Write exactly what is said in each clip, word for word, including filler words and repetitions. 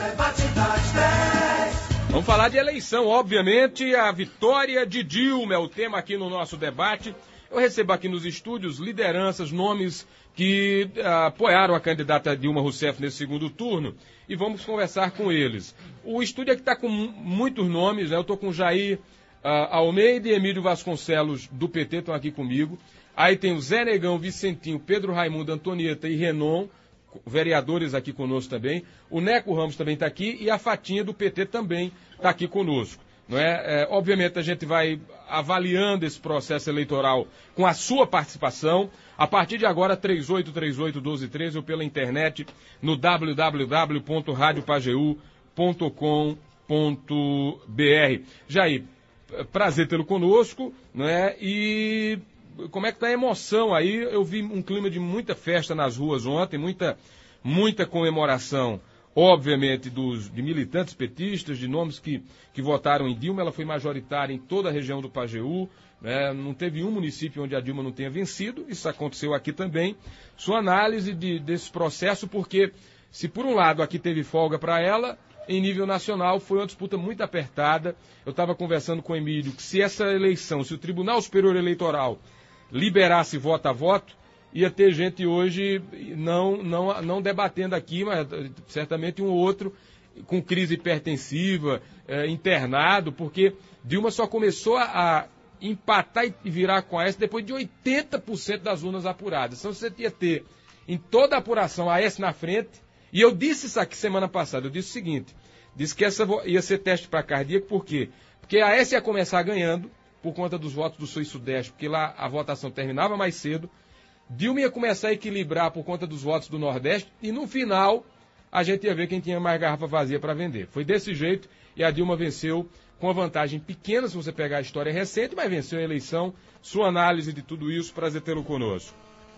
Vamos falar de eleição, obviamente, a vitória de Dilma é o tema aqui no nosso debate. Eu recebo aqui nos estúdios lideranças, nomes que uh, apoiaram a candidata Dilma Rousseff nesse segundo turno e vamos conversar com eles. O estúdio aqui está com muitos nomes, né? Eu estou com o Jair uh, Almeida e Emílio Vasconcelos do P T, estão aqui comigo. Aí tem o Zé Negão, Vicentinho, Pedro Raimundo, Antonieta e Renon, vereadores aqui conosco também. O Neco Ramos também está aqui e a Fatinha do P T também está aqui conosco. Não é? É, obviamente a gente vai avaliando esse processo eleitoral com a sua participação. A partir de agora, três oito três oito, um dois um três ou pela internet no w w w ponto rádio pageu ponto com ponto b r. Jair, prazer tê-lo conosco, não é? E como é que está a emoção aí? Eu vi um clima de muita festa nas ruas ontem, muita, muita comemoração. Obviamente, dos, de militantes petistas, de nomes que, que votaram em Dilma. Ela foi majoritária em toda a região do Pajeú, né? Não teve um município onde a Dilma não tenha vencido, isso aconteceu aqui também. Sua análise de, desse processo, porque se por um lado aqui teve folga para ela, em nível nacional foi uma disputa muito apertada. Eu estava conversando com o Emílio que se essa eleição, se o Tribunal Superior Eleitoral liberasse voto a voto, ia ter gente hoje não, não, não debatendo aqui, mas certamente um ou outro com crise hipertensiva, é, internado, porque Dilma só começou a, a empatar e virar com a Aécio depois de oitenta por cento das urnas apuradas. Então você ia ter em toda a apuração a Aécio na frente, e eu disse isso aqui semana passada, eu disse o seguinte, disse que essa ia ser teste para cardíaco, por quê? Porque a Aécio ia começar ganhando por conta dos votos do Sul e Sudeste, porque lá a votação terminava mais cedo. Dilma ia começar a equilibrar por conta dos votos do Nordeste e no final a gente ia ver quem tinha mais garrafa vazia para vender. Foi desse jeito e a Dilma venceu com uma vantagem pequena se você pegar a história recente, mas venceu a eleição. Sua análise de tudo isso, prazer tê-lo conosco.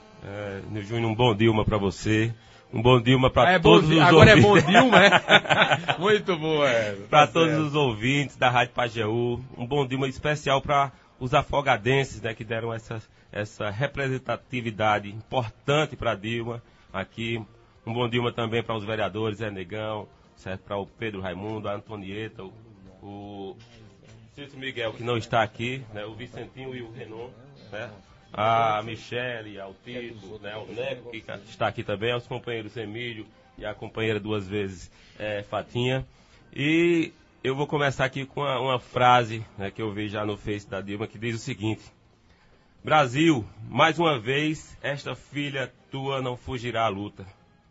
É, Nil Júnior, um bom Dilma para você. Um bom Dilma para ah, é todos bom, os agora ouvintes. Agora é bom Dilma, é? Muito boa essa. Para todos certo. Os ouvintes da Rádio Pajeú. Um bom Dilma especial para os afogadenses, né, que deram essa, essa representatividade importante para Dilma. Aqui, um bom Dilma também para os vereadores, Zé Negão, certo? Para o Pedro Raimundo, a Antonieta, o, o Cícero Miguel, que não está aqui, né, o Vicentinho e o Renon, né? A Michele, o Tito, né, o Neco, que está aqui também, aos companheiros Emílio e a companheira duas vezes, é, Fatinha. E eu vou começar aqui com uma, uma frase, né, que eu vi já no Face da Dilma, que diz o seguinte: Brasil, mais uma vez, esta filha tua não fugirá à luta.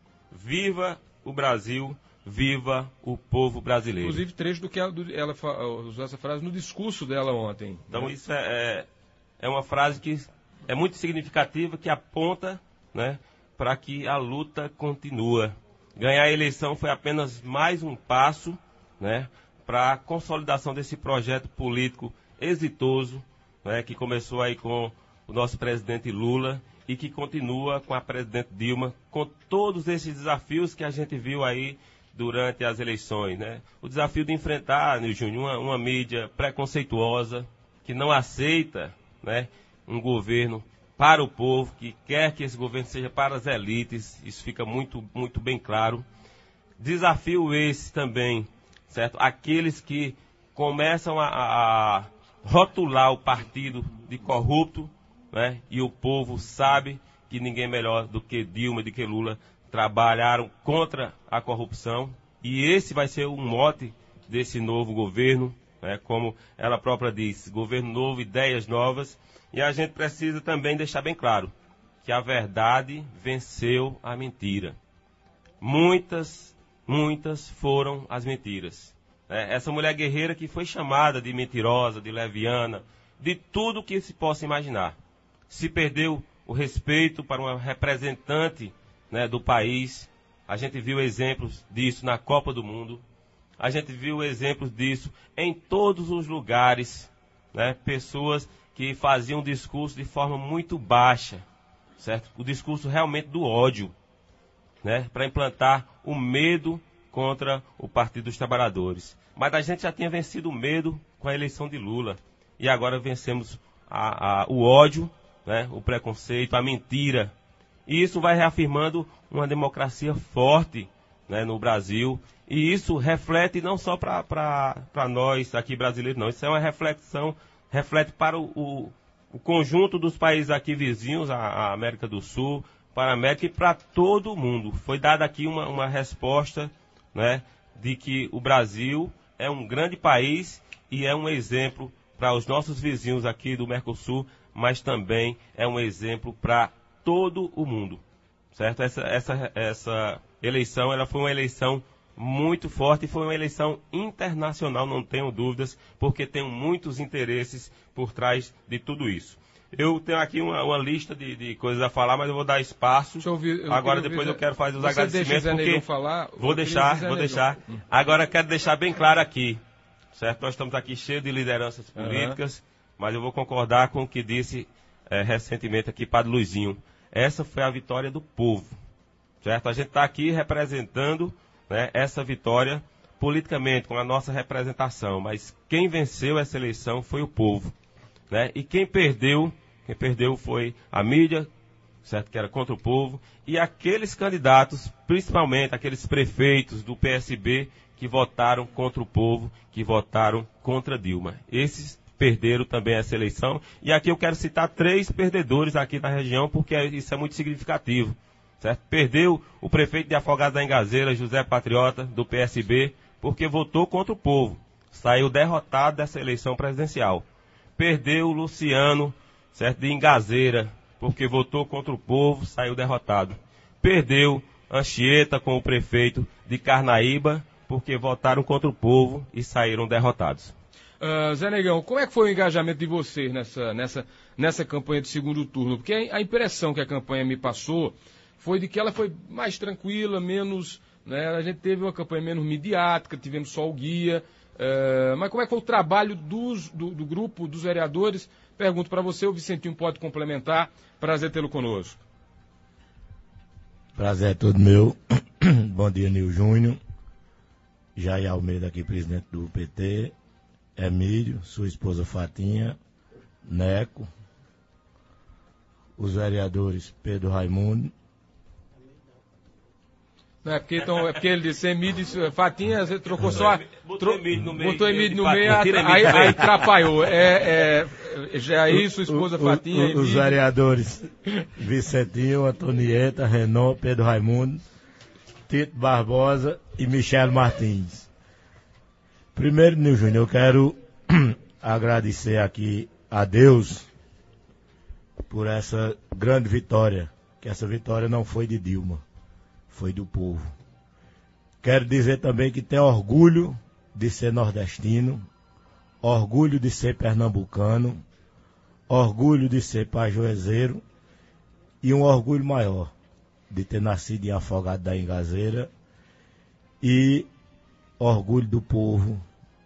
Viva o Brasil, viva o povo brasileiro. Inclusive, trecho do que ela, do, ela usou essa frase no discurso dela ontem. Então, né? isso é, é, é uma frase que é muito significativa, que aponta, né, para que a luta continua. Ganhar a eleição foi apenas mais um passo, né, para a consolidação desse projeto político exitoso, né, que começou aí com o nosso presidente Lula e que continua com a presidente Dilma, com todos esses desafios que a gente viu aí durante as eleições, né? O desafio de enfrentar, Nil Júnior, uma, uma mídia preconceituosa, que não aceita, né, um governo para o povo, que quer que esse governo seja para as elites, isso fica muito, muito bem claro. Desafio esse também, certo? Aqueles que começam a, a rotular o partido de corrupto, né? E o povo sabe que ninguém melhor do que Dilma e do que Lula trabalharam contra a corrupção. E esse vai ser o mote desse novo governo, né? Como ela própria diz, governo novo, ideias novas. E a gente precisa também deixar bem claro que a verdade venceu a mentira. Muitas, muitas foram as mentiras. É, essa mulher guerreira que foi chamada de mentirosa, de leviana, de tudo que se possa imaginar. Se perdeu o respeito para uma representante, né, do país. A gente viu exemplos disso na Copa do Mundo. A gente viu exemplos disso em todos os lugares, né, pessoas que faziam um discurso de forma muito baixa, certo? O discurso realmente do ódio, né? Para implantar o medo contra o Partido dos Trabalhadores. Mas a gente já tinha vencido o medo com a eleição de Lula. E agora vencemos a, a, o ódio, né? O preconceito, a mentira. E isso vai reafirmando uma democracia forte, né, no Brasil. E isso reflete não só para nós aqui brasileiros, não. Isso é uma reflexão, reflete para o, o, o conjunto dos países aqui vizinhos, a, a América do Sul, para a América e para todo o mundo. Foi dada aqui uma, uma resposta, né, de que o Brasil é um grande país e é um exemplo para os nossos vizinhos aqui do Mercosul, mas também é um exemplo para todo o mundo, certo? Essa, essa, essa eleição, ela foi uma eleição muito forte e foi uma eleição internacional, não tenho dúvidas, porque tem muitos interesses por trás de tudo isso. Eu tenho aqui uma, uma lista de, de coisas a falar, mas eu vou dar espaço. Deixa eu ouvir, eu Agora ouvir, depois eu eu quero fazer os Você agradecimentos, deixa o Zé porque falar, vou deixar, vou deixar. Hum. Agora quero deixar bem claro aqui, certo? Nós estamos aqui cheios de lideranças políticas, uhum. mas eu vou concordar com o que disse é, recentemente aqui Padre Luizinho. Essa foi a vitória do povo, certo? A gente está aqui representando, né, essa vitória politicamente, com a nossa representação, mas quem venceu essa eleição foi o povo, né? E quem perdeu, quem perdeu foi a mídia, certo? Que era contra o povo, e aqueles candidatos, principalmente aqueles prefeitos do P S B que votaram contra o povo, que votaram contra Dilma. Esses perderam também essa eleição, e aqui eu quero citar três perdedores aqui na região, porque isso é muito significativo, certo? Perdeu o prefeito de Afogados da Engazeira, José Patriota, do P S B, porque votou contra o povo, saiu derrotado dessa eleição presidencial. Perdeu o Luciano, certo, de Engazeira, porque votou contra o povo, saiu derrotado. Perdeu Anchieta com o prefeito de Carnaíba, porque votaram contra o povo e saíram derrotados. Uh, Zé Negão, como é que foi o engajamento de vocês nessa, nessa, nessa campanha de segundo turno? Porque a, a impressão que a campanha me passou foi de que ela foi mais tranquila, menos, né, a gente teve uma campanha menos midiática, tivemos só o guia. Uh, mas como é que foi o trabalho dos, do, do grupo, dos vereadores? Pergunto para você, o Vicentinho pode complementar. Prazer tê-lo conosco. Prazer é todo meu. Bom dia, Nil Júnior. Jair Almeida aqui, presidente do P T. Emílio, sua esposa Fatinha, Neco, os vereadores Pedro Raimundo. Não é porque, então, é porque ele disse Emílio, Fatinha, você trocou só. Botou Emílio no meio. Botou Emílio no meio, aí, aí, aí atrapalhou. É, é, Jair, sua esposa o, Fatinha. O, o, os vereadores Vicentinho, Antonieta, Renan, Pedro Raimundo, Tito Barbosa e Michel Martins. Primeiro, Nil Júnior, eu quero agradecer aqui a Deus por essa grande vitória, que essa vitória não foi de Dilma, foi do povo. Quero dizer também que tenho orgulho de ser nordestino, orgulho de ser pernambucano, orgulho de ser pajuezeiro e um orgulho maior de ter nascido em Afogado da Engazeira e orgulho do povo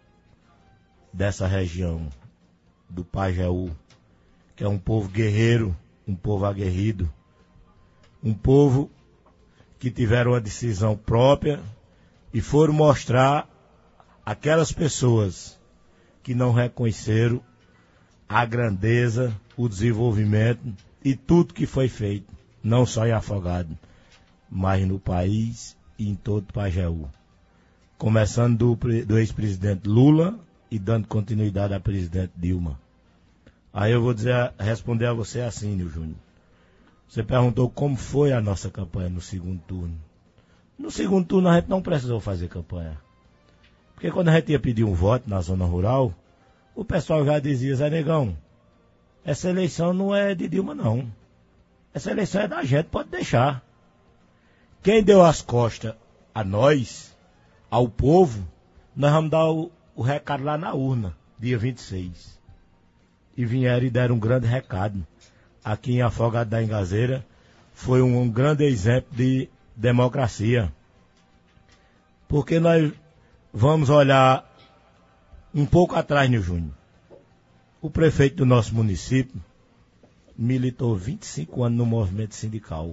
dessa região, do Pajeú, que é um povo guerreiro, um povo aguerrido, um povo que tiveram uma decisão própria e foram mostrar aquelas pessoas que não reconheceram a grandeza, o desenvolvimento e tudo que foi feito, não só em Afogado, mas no país e em todo o Pajeú. Começando do, do ex-presidente Lula e dando continuidade à presidente Dilma. Aí eu vou dizer, responder a você assim, Nil Júnior. Você perguntou como foi a nossa campanha no segundo turno. No segundo turno a gente não precisou fazer campanha. Porque quando a gente ia pedir um voto na zona rural, o pessoal já dizia, Zé Negão, essa eleição não é de Dilma não. Essa eleição é da gente, pode deixar. Quem deu as costas a nós, ao povo, nós vamos dar o, o recado lá na urna, dia vinte e seis. E vieram e deram um grande recado. Aqui em Afogado da Engazeira foi um, um grande exemplo de democracia. Porque nós vamos olhar um pouco atrás, Nil Júnior. O prefeito do nosso município militou vinte e cinco anos no movimento sindical.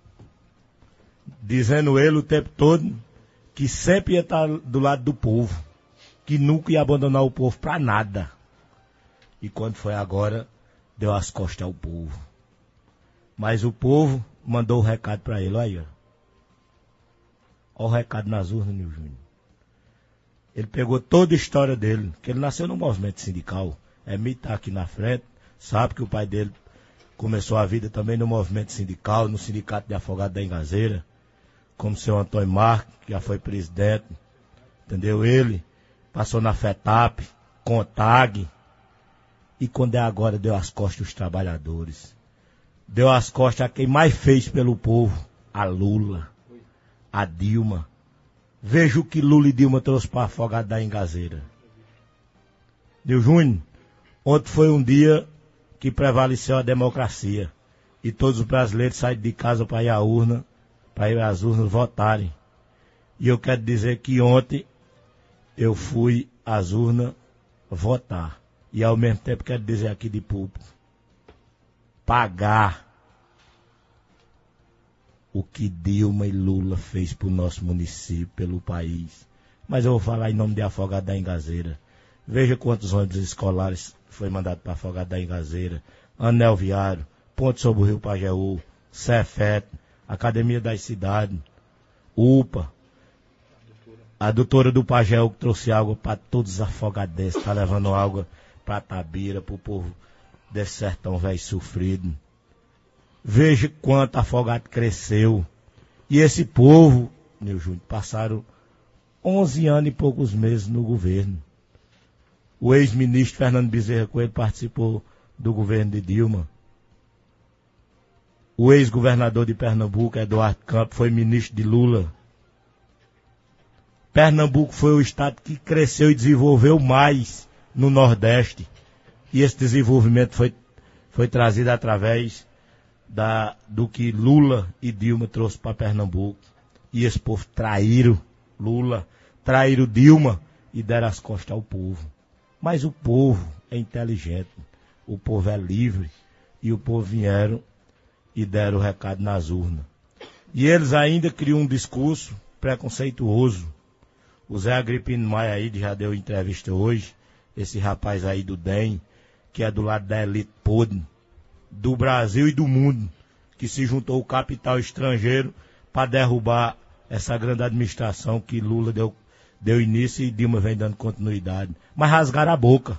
Dizendo ele o tempo todo que sempre ia estar do lado do povo, que nunca ia abandonar o povo para nada. E quando foi agora, deu as costas ao povo. Mas o povo mandou o recado para ele, olha aí, ó. Olha o recado nas urnas, Nil Júnior. Ele pegou toda a história dele, que ele nasceu no movimento sindical. É mito tá aqui na frente, sabe que o pai dele começou a vida também no movimento sindical, no sindicato de afogado da Engazeira, como o seu Antônio Marques, que já foi presidente, entendeu? Ele passou na FETAP, CONTAG, e quando é agora deu as costas aos trabalhadores. Deu as costas a quem mais fez pelo povo, a Lula, a Dilma. Veja o que Lula e Dilma trouxe para afogado da Engazeira. Deu Júnior, ontem foi um dia que prevaleceu a democracia. E todos os brasileiros saíram de casa para ir à urna, para ir às urnas votarem. E eu quero dizer que ontem eu fui às urnas votar. E ao mesmo tempo quero dizer aqui de público, pagar o que Dilma e Lula fez para o nosso município, pelo país. Mas eu vou falar em nome de Afogado da Engazeira. Veja quantos ônibus escolares foi mandado para Afogado da Engazeira, Anel Viário, Ponte sobre o Rio Pajeú, Cefet, Academia das Cidades, U P A, a doutora do Pajeú que trouxe água para todos os afogadenses, está levando água para Tabira, para o povo desse sertão velho sofrido. Veja quanto Afogado cresceu. E esse povo, meu Júnior, passaram onze anos e poucos meses no governo. O ex-ministro Fernando Bezerra Coelho participou do governo de Dilma. O ex-governador de Pernambuco, Eduardo Campos, foi ministro de Lula. Pernambuco foi o estado que cresceu e desenvolveu mais no Nordeste. E esse desenvolvimento foi, foi trazido através da, do que Lula e Dilma trouxe para Pernambuco. E esse povo traíram Lula, traíram Dilma e deram as costas ao povo. Mas o povo é inteligente, o povo é livre, e o povo vieram e deram o recado nas urnas. E eles ainda criam um discurso preconceituoso. O Zé Agripino Maia aí já deu entrevista hoje, esse rapaz aí do D E M, que é do lado da elite podre, do Brasil e do mundo, que se juntou o capital estrangeiro para derrubar essa grande administração que Lula deu Deu início e Dilma vem dando continuidade. Mas rasgaram a boca.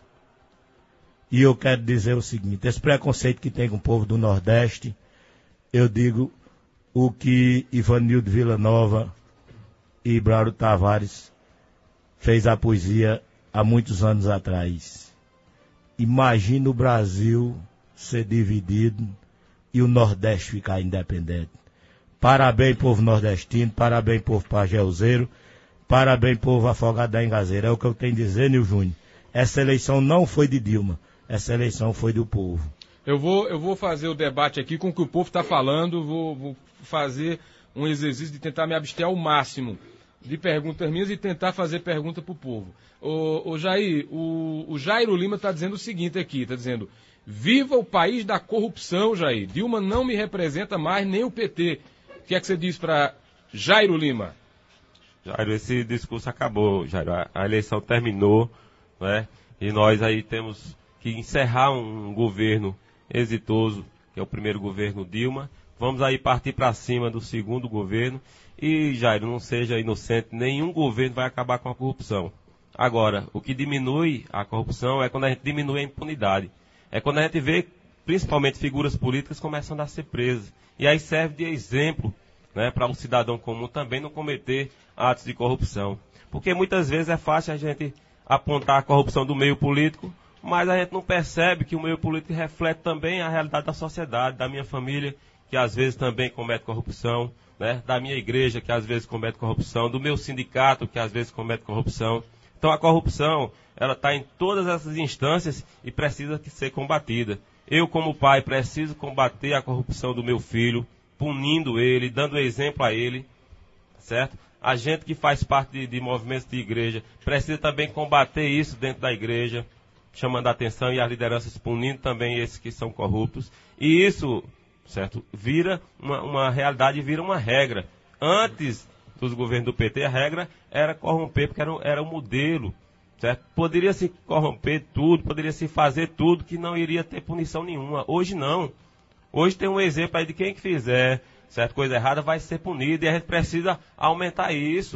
E eu quero dizer o seguinte, esse preconceito que tem com o povo do Nordeste, eu digo o que Ivanildo Villanova e Braulio Tavares fez a poesia há muitos anos atrás. Imagina o Brasil ser dividido e o Nordeste ficar independente. Parabéns, povo nordestino, parabéns, povo pajeuzeiro. Parabéns, povo Afogado da Engazeira. É o que eu tenho a dizer, Nil Júnior. Essa eleição não foi de Dilma. Essa eleição foi do povo. Eu vou, eu vou fazer o debate aqui com o que o povo está falando. Vou, vou fazer um exercício de tentar me abster ao máximo de perguntas minhas e tentar fazer pergunta para o povo. Ô, Jair, o, o Jairo Lima está dizendo o seguinte aqui. Está dizendo, viva o país da corrupção, Jair. Dilma não me representa mais, nem o P T. O que é que você diz para Jairo Lima? Jairo, esse discurso acabou, Jairo. A, a eleição terminou, né? E nós aí temos que encerrar um governo exitoso, que é o primeiro governo Dilma. Vamos aí partir para cima do segundo governo. E, Jairo, não seja inocente, nenhum governo vai acabar com a corrupção. Agora, o que diminui a corrupção é quando a gente diminui a impunidade. É quando a gente vê, principalmente, figuras políticas começando a ser presas. E aí serve de exemplo, né, para um cidadão comum também não cometer atos de corrupção. Porque muitas vezes é fácil a gente apontar a corrupção do meio político, mas a gente não percebe que o meio político reflete também a realidade da sociedade, da minha família, que às vezes também comete corrupção, né, da minha igreja, que às vezes comete corrupção, do meu sindicato, que às vezes comete corrupção. Então a corrupção, ela está em todas essas instâncias e precisa ser combatida. Eu, como pai, preciso combater a corrupção do meu filho, punindo ele, dando exemplo a ele, certo? A gente que faz parte de, de movimentos de igreja precisa também combater isso dentro da igreja, chamando a atenção e as lideranças punindo também esses que são corruptos. E isso, certo, vira uma, uma realidade, vira uma regra. Antes dos governos do P T, a regra era corromper, porque era, era um modelo, certo? Poderia se corromper tudo, poderia se fazer tudo que não iria ter punição nenhuma. Hoje não. Hoje tem um exemplo aí de quem que fizer certa coisa errada vai ser punido e a gente precisa aumentar isso,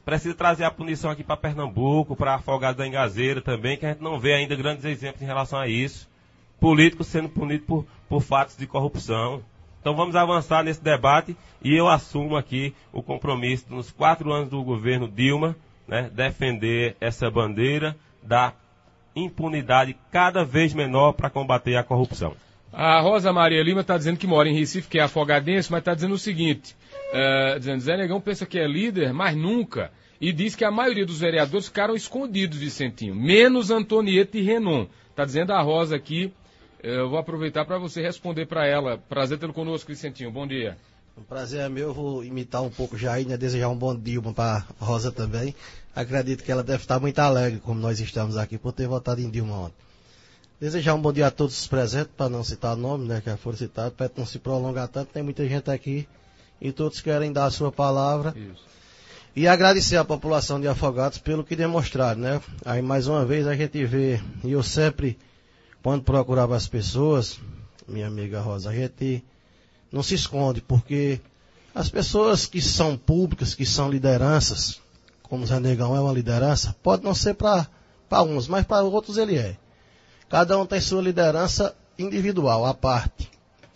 precisa trazer a punição aqui para Pernambuco, para Afogados da Engazeira também, que a gente não vê ainda grandes exemplos em relação a isso. Políticos sendo punidos por, por fatos de corrupção. Então vamos avançar nesse debate e eu assumo aqui o compromisso nos quatro anos do governo Dilma, né, defender essa bandeira da impunidade cada vez menor para combater a corrupção. A Rosa Maria Lima está dizendo que mora em Recife, que é afogadense, mas está dizendo o seguinte, uh, dizendo, Zé Negão pensa que é líder, mas nunca, e diz que a maioria dos vereadores ficaram escondidos, Vicentinho, menos Antonieta e Renon. Está dizendo a Rosa aqui, eu vou aproveitar para você responder para ela. Prazer tê-lo conosco, Vicentinho, bom dia. O prazer é meu, eu vou imitar um pouco já e né, desejar um bom Dilma para Rosa também. Acredito que ela deve estar muito alegre, como nós estamos aqui, por ter votado em Dilma ontem. Desejar um bom dia a todos os presentes, para não citar nome, né, que já foram citados, para não se prolongar tanto, tem muita gente aqui e todos querem dar a sua palavra. Isso. E agradecer à população de Afogados pelo que demonstraram, né? Aí mais uma vez a gente vê, e eu sempre, quando procurava as pessoas, minha amiga Rosa, a gente não se esconde, porque as pessoas que são públicas, que são lideranças, como o Zé Negão é uma liderança, pode não ser para uns, mas para outros ele é. Cada um tem sua liderança individual, à parte.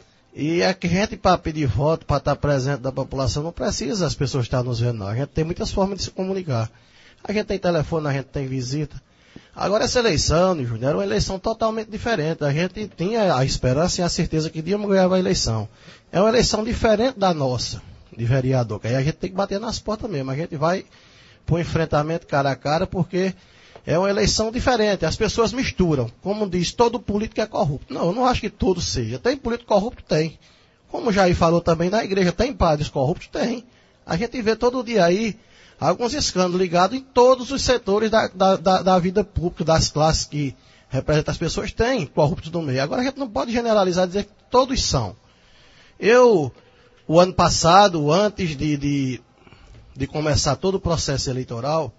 E é que a gente, para pedir voto, para estar presente da população, não precisa as pessoas estar nos vendo, não. A gente tem muitas formas de se comunicar. A gente tem telefone, a gente tem visita. Agora, essa eleição, Júnior, era uma eleição totalmente diferente. A gente tinha a esperança e a certeza que Dilma ganhava a eleição. É uma eleição diferente da nossa, de vereador, que aí a gente tem que bater nas portas mesmo. A gente vai para o enfrentamento cara a cara, porque é uma eleição diferente. As pessoas misturam. Como diz, todo político é corrupto. Não, eu não acho que todo seja. Tem político corrupto? Tem. Como o Jair falou também, na igreja tem padres corruptos? Tem. A gente vê todo dia aí alguns escândalos ligados em todos os setores da, da, da, da vida pública, das classes que representam as pessoas, tem corruptos no meio. Agora a gente não pode generalizar e dizer que todos são. Eu, o ano passado, antes de, de, de começar todo o processo eleitoral,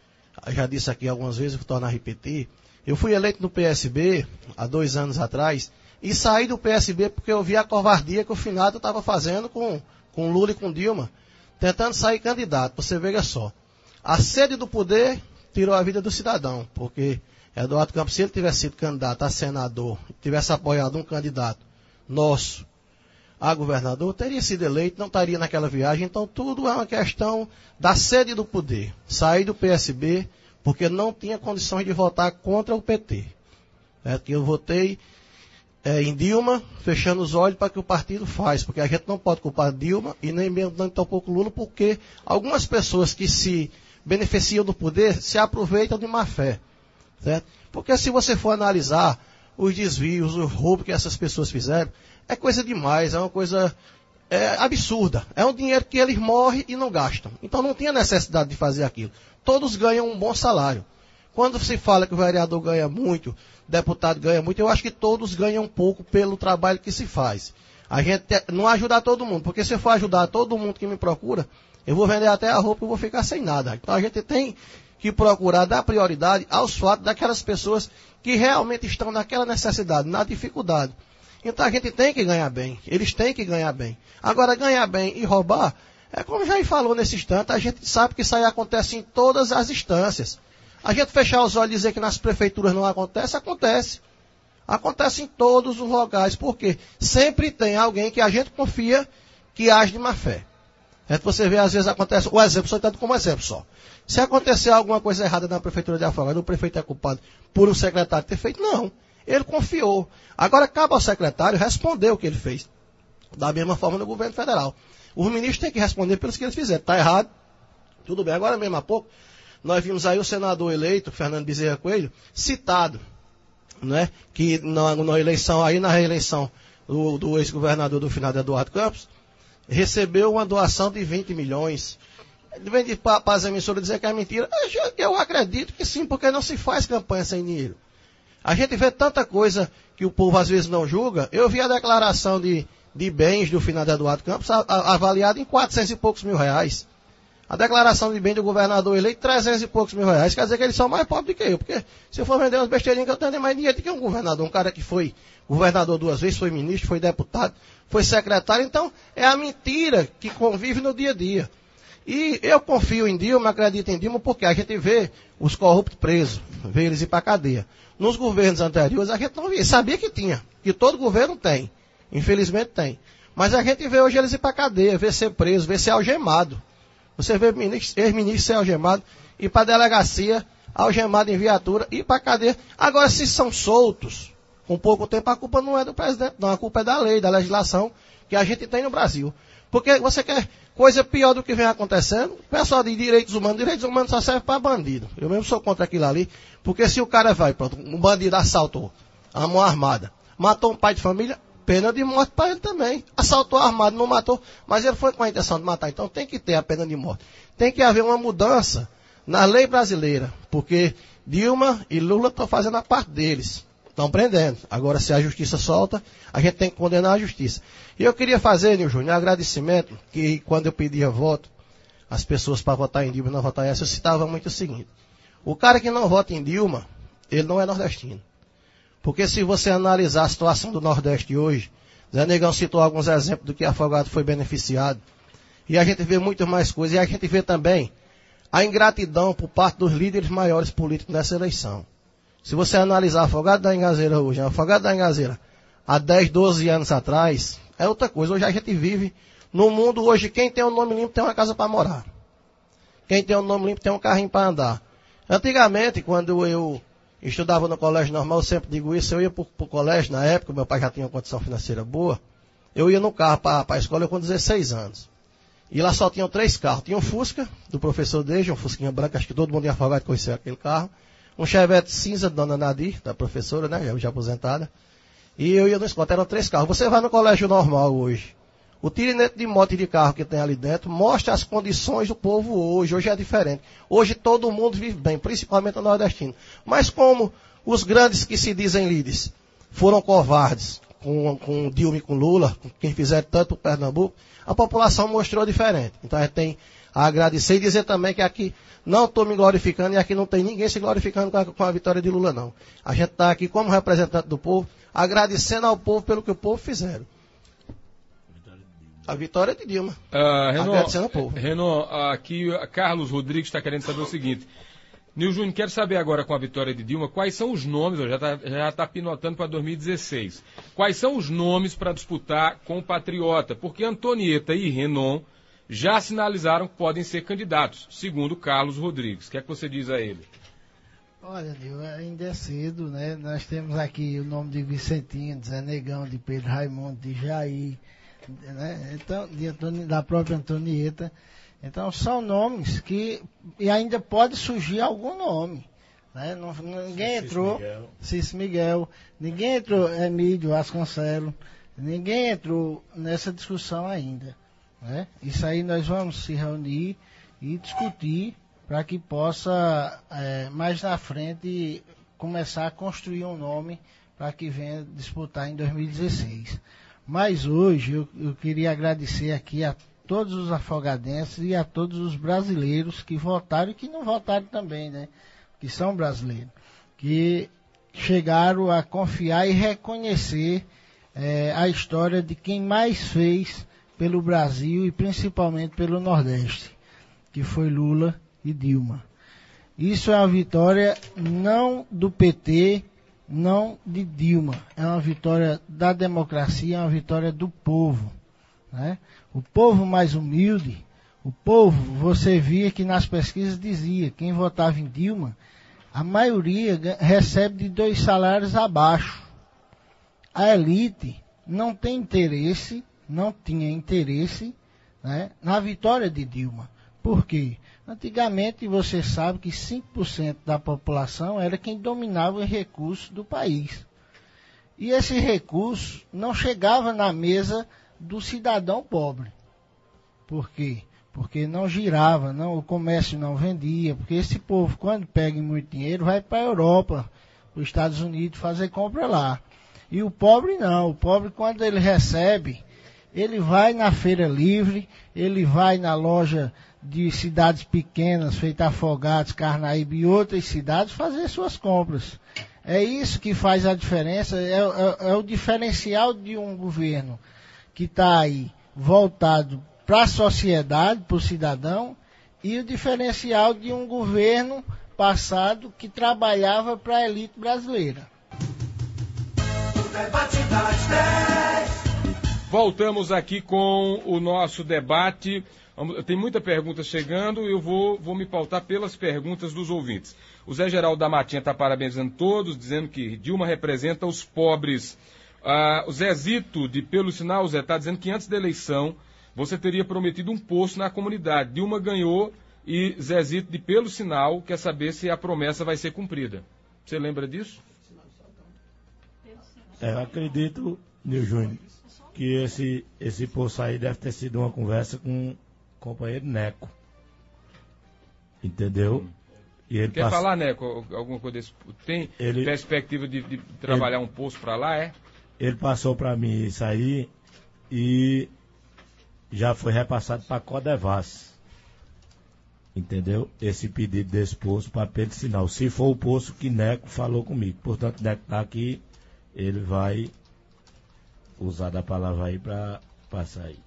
já disse aqui algumas vezes, vou tornar a repetir, eu fui eleito no P S B há dois anos atrás e saí do P S B porque eu vi a covardia que o finado estava fazendo com, com Lula e com Dilma, tentando sair candidato. Você veja só, a sede do poder tirou a vida do cidadão, porque Eduardo Campos, se ele tivesse sido candidato a senador, tivesse apoiado um candidato nosso a governador, teria sido eleito, não estaria naquela viagem. Então tudo é uma questão da sede do poder. Saí do P S B porque não tinha condições de votar contra o P T. É que eu votei é, em Dilma, fechando os olhos para que o partido faz, porque a gente não pode culpar Dilma e nem mesmo nem tampouco Lula, porque algumas pessoas que se beneficiam do poder se aproveitam de má fé. Certo? Porque se você for analisar os desvios, os roubos que essas pessoas fizeram, é coisa demais, é uma coisa é, absurda. É um dinheiro que eles morrem e não gastam. Então não tinha necessidade de fazer aquilo. Todos ganham um bom salário. Quando se fala que o vereador ganha muito, deputado ganha muito, eu acho que todos ganham um pouco pelo trabalho que se faz. A gente não ajudar todo mundo, porque se eu for ajudar todo mundo que me procura, eu vou vender até a roupa e vou ficar sem nada. Então a gente tem que procurar dar prioridade aos fatos daquelas pessoas que realmente estão naquela necessidade, na dificuldade. Então a gente tem que ganhar bem, eles têm que ganhar bem. Agora, ganhar bem e roubar, é como já falou nesse instante, a gente sabe que isso aí acontece em todas as instâncias. A gente fechar os olhos e dizer que nas prefeituras não acontece, acontece. Acontece em todos os locais, porque sempre tem alguém que a gente confia que age de má fé. É que você vê, às vezes acontece, o exemplo, só está como exemplo só. Se acontecer alguma coisa errada na prefeitura de Afogados, o prefeito é culpado por um secretário ter feito? Não. Ele confiou. Agora cabe ao secretário responder o que ele fez. Da mesma forma no governo federal. Os ministros têm que responder pelos que eles fizeram. Está errado? Tudo bem. Agora mesmo há pouco, nós vimos aí o senador eleito, Fernando Bezerra Coelho, citado, né, que na, na eleição, aí na reeleição do, do ex-governador do finado Eduardo Campos, recebeu uma doação de vinte milhões. Vem de para as emissoras dizer que é mentira. Eu, eu acredito que sim, porque não se faz campanha sem dinheiro. A gente vê tanta coisa que o povo às vezes não julga. Eu vi a declaração de, de bens do finado Eduardo Campos a, a, avaliada em quatrocentos e poucos mil reais. A declaração de bens do governador eleito, trezentos e poucos mil reais. Quer dizer que eles são mais pobres do que eu. Porque se eu for vender umas besteirinhas que eu tenho mais dinheiro do que um governador. Um cara que foi governador duas vezes, foi ministro, foi deputado, foi secretário. Então, é a mentira que convive no dia a dia. E eu confio em Dilma, acredito em Dilma, porque a gente vê os corruptos presos, vê eles ir para a cadeia. Nos governos anteriores, a gente não via, sabia que tinha, que todo governo tem, infelizmente tem. Mas a gente vê hoje eles ir para a cadeia, vê ser preso, vê ser algemado. Você vê ex-ministro ser algemado, ir para a delegacia, algemado em viatura, ir para a cadeia. Agora, se são soltos, com pouco tempo, a culpa não é do presidente, não, a culpa é da lei, da legislação que a gente tem no Brasil. Porque você quer coisa pior do que vem acontecendo, o pessoal de direitos humanos, direitos humanos só serve para bandido. Eu mesmo sou contra aquilo ali, porque se o cara vai, pronto, um bandido assaltou, a mão armada, matou um pai de família, pena de morte para ele também. Assaltou armado, não matou, mas ele foi com a intenção de matar. Então tem que ter a pena de morte. Tem que haver uma mudança na lei brasileira, porque Dilma e Lula estão fazendo a parte deles. Estão prendendo. Agora, se a justiça solta, a gente tem que condenar a justiça. E eu queria fazer, Nil Júnior, um agradecimento, que quando eu pedia voto, as pessoas para votar em Dilma e não votar em essa, eu citava muito o seguinte. O cara que não vota em Dilma, ele não é nordestino. Porque se você analisar a situação do Nordeste hoje, Zé Negão citou alguns exemplos do que Afogado foi beneficiado, e a gente vê muito mais coisas, e a gente vê também a ingratidão por parte dos líderes maiores políticos nessa eleição. Se você analisar Afogado da Engazeira hoje, Afogado da Engazeira, há dez, doze anos atrás, é outra coisa. Hoje a gente vive no mundo, hoje quem tem um nome limpo tem uma casa para morar. Quem tem um nome limpo tem um carrinho para andar. Antigamente, quando eu estudava no colégio normal, eu sempre digo isso, eu ia para o colégio, na época, meu pai já tinha uma condição financeira boa, eu ia no carro para a escola eu com dezesseis anos. E lá só tinham três carros. Tinha um Fusca, do professor Deja, um Fusquinha branco, acho que todo mundo em Afogado conhecia aquele carro. Um Chevette cinza, Dona Nadir, da professora, né, já, já aposentada. E eu ia no escola, eram três carros. Você vai no colégio normal hoje. O tirinete de moto e de carro que tem ali dentro mostra as condições do povo hoje. Hoje é diferente. Hoje todo mundo vive bem, principalmente o nordestino. Mas como os grandes que se dizem líderes foram covardes com, com Dilma e com Lula, com quem fizeram tanto para Pernambuco, a população mostrou diferente. Então a gente tem a agradecer e dizer também que aqui não estou me glorificando e aqui não tem ninguém se glorificando com a, com a vitória de Lula, não. A gente está aqui como representante do povo, agradecendo ao povo pelo que o povo fizeram. A vitória de Dilma. Uh, Renan, agradecendo ao povo. Renan, aqui Carlos Rodrigues está querendo saber o seguinte. Nil Júnior, quero saber agora com a vitória de Dilma, quais são os nomes, ó, já está já tá pinotando para dois mil e dezesseis, quais são os nomes para disputar com o Patriota? Porque Antonieta e Renan já sinalizaram que podem ser candidatos, segundo Carlos Rodrigues. O que é que você diz a ele? Olha, Nil, ainda é cedo, né? Nós temos aqui o nome de Vicentinho, de Zé Negão, de Pedro Raimundo, de Jair, né? Então, de Antoni, da própria Antonieta. Então, são nomes que e ainda pode surgir algum nome. Né? Não, ninguém Cícero entrou, Miguel. Cícero Miguel, ninguém entrou, Emílio Vasconcelos, ninguém entrou nessa discussão ainda. Né? Isso aí nós vamos se reunir e discutir para que possa, é, mais na frente, começar a construir um nome para que venha disputar em dois mil e dezesseis. Mas hoje eu, eu queria agradecer aqui a todos os afogadenses e a todos os brasileiros que votaram e que não votaram também, né? Que são brasileiros, que chegaram a confiar e reconhecer é, a história de quem mais fez pelo Brasil e principalmente pelo Nordeste, que foi Lula e Dilma. Isso é uma vitória não do P T, não de Dilma, é uma vitória da democracia, é uma vitória do povo. Né? O povo mais humilde, o povo, você via que nas pesquisas dizia, quem votava em Dilma, a maioria recebe de dois salários abaixo. A elite não tem interesse, não tinha interesse, né, na vitória de Dilma. Por quê? Antigamente você sabe que cinco por cento da população era quem dominava os recursos do país. E esse recurso não chegava na mesa do cidadão pobre. Por quê? Porque não girava, não, o comércio não vendia, porque esse povo, quando pega muito dinheiro, vai para a Europa, para os Estados Unidos, fazer compra lá. E o pobre não, o pobre, quando ele recebe, ele vai na feira livre, ele vai na loja de cidades pequenas, feita Afogados, Carnaíba e outras cidades, fazer suas compras. É isso que faz a diferença, é, é, é o diferencial de um governo que está aí voltado para a sociedade, para o cidadão, e o diferencial de um governo passado que trabalhava para a elite brasileira. Voltamos aqui com o nosso debate. Tem muita pergunta chegando e eu vou, vou me pautar pelas perguntas dos ouvintes. O Zé Geraldo da Matinha está parabenizando todos, dizendo que Dilma representa os pobres. Ah, o Zezito de Pelo Sinal, Zé, está dizendo que antes da eleição você teria prometido um posto na comunidade. Dilma ganhou e Zezito de Pelo Sinal quer saber se a promessa vai ser cumprida. Você lembra disso? É, eu acredito, Nil Júnior, que esse, esse posto aí deve ter sido uma conversa com o companheiro Neco. Entendeu? E ele Quer passa... falar, Neco, alguma coisa desse? Tem ele... perspectiva de, de trabalhar ele... um posto para lá, é? Ele passou para mim isso aí e já foi repassado para a Codevas. Entendeu? Esse pedido desse posto para Pedro Sinal. Se for o posto que Neco falou comigo. Portanto, Neco está aqui, ele vai usar da palavra aí para passar aí.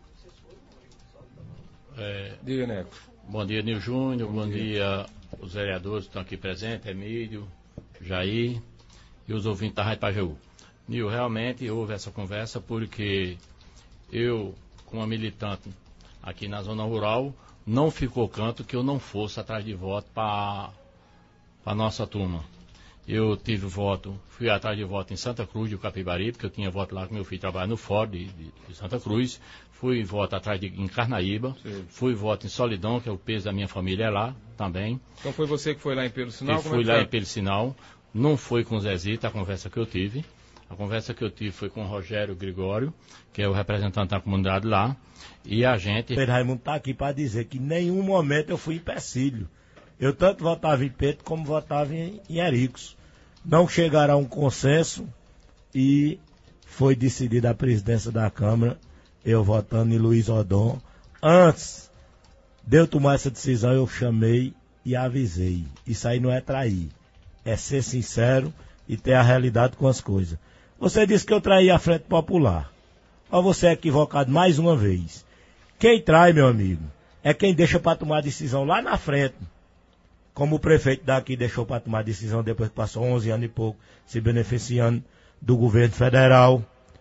É, Diga, Neco. Bom dia, Nil Júnior. Bom, bom dia. dia os vereadores que estão aqui presentes, Emílio, Jair e os ouvintes da Rádio Pajeú. Nil, realmente houve essa conversa porque eu, como militante aqui na zona rural, não ficou canto que eu não fosse atrás de voto para a nossa turma. Eu tive voto, fui atrás de voto em Santa Cruz de Capibari, porque eu tinha voto lá que meu filho trabalha no Ford de, de, de Santa Cruz. Fui voto atrás de, em Carnaíba. Sim. Fui voto em Solidão, que é o peso da minha família é lá também. Então foi você que foi lá em Pelo Sinal? Eu fui é lá em Pelo Sinal. Não foi com o Zezito a conversa que eu tive. A conversa que eu tive foi com o Rogério Gregório, que é o representante da comunidade lá. E a gente... Pedro Raimundo está aqui para dizer que em nenhum momento eu fui empecilho. Eu tanto votava em Pedro como votava em, em Ericos. Não chegaram a um consenso e foi decidida a presidência da Câmara, eu votando em Luiz Odon. Antes de eu tomar essa decisão, eu chamei e avisei. Isso aí não é trair, é ser sincero e ter a realidade com as coisas. Você disse que eu traí a Frente Popular. Ó, você é equivocado mais uma vez. Quem trai, meu amigo, é quem deixa para tomar decisão lá na frente. Como o prefeito daqui deixou para tomar decisão depois que passou onze anos e pouco se beneficiando do governo federal.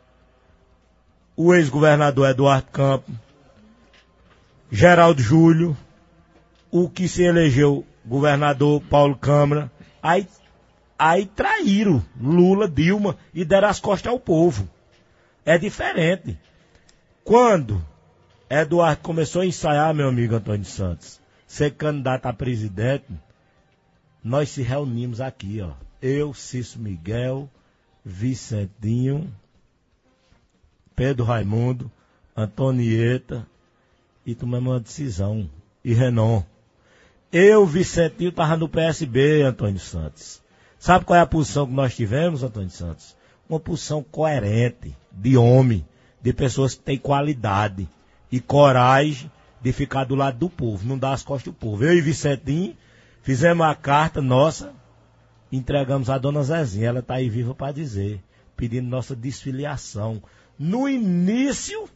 O ex-governador Eduardo Campos, Geraldo Júlio, o que se elegeu governador Paulo Câmara, aí, aí traíram Lula, Dilma e deram as costas ao povo. É diferente. Quando Eduardo começou a ensaiar, meu amigo Antônio Santos, ser candidato a presidente, nós se reunimos aqui, ó. Eu, Cício Miguel, Vicentinho, Pedro Raimundo, Antonieta, e tomamos uma decisão. E Renan. Eu, Vicentinho, estava no P S B, Antônio Santos. Sabe qual é a posição que nós tivemos, Antônio Santos? Uma posição coerente, de homem, de pessoas que têm qualidade e coragem de ficar do lado do povo, não dar as costas do povo. Eu e Vicentinho fizemos a carta nossa, entregamos à dona Zezinha, ela está aí viva para dizer, pedindo nossa desfiliação. No início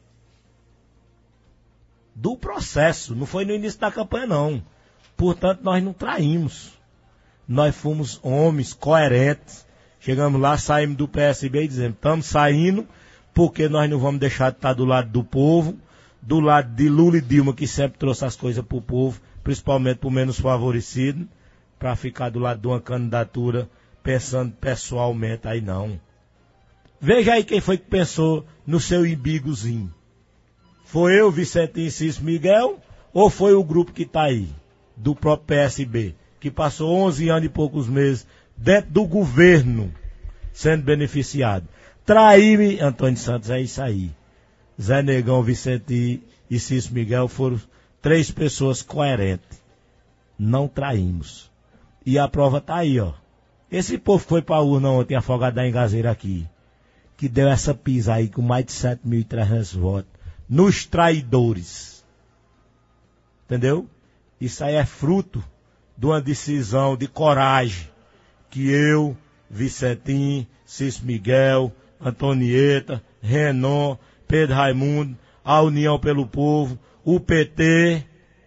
do processo, não foi no início da campanha não. Portanto, nós não traímos. Nós fomos homens coerentes. Chegamos lá, saímos do P S B e dizemos, estamos saindo porque nós não vamos deixar de estar do lado do povo, do lado de Lula e Dilma, que sempre trouxe as coisas para o povo, principalmente para o menos favorecido, para ficar do lado de uma candidatura pensando pessoalmente, aí não. Veja aí quem foi que pensou no seu imbigozinho. Foi eu, Vicentinho e Cício Miguel, ou foi o grupo que está aí, do próprio P S B, que passou onze anos e poucos meses dentro do governo, sendo beneficiado? Trair-me, Antônio Santos, é isso aí. Zé Negão, Vicentinho e Cício Miguel foram três pessoas coerentes. Não traímos. E a prova tá aí, ó. Esse povo foi pra urna ontem, afogado da engazeira aqui, que deu essa pisa aí com mais de sete mil e trezentos votos. Nos traidores. Entendeu? Isso aí é fruto de uma decisão de coragem que eu, Vicentinho, Cício Miguel, Antonieta, Renan, Pedro Raimundo, a União pelo Povo, o P T,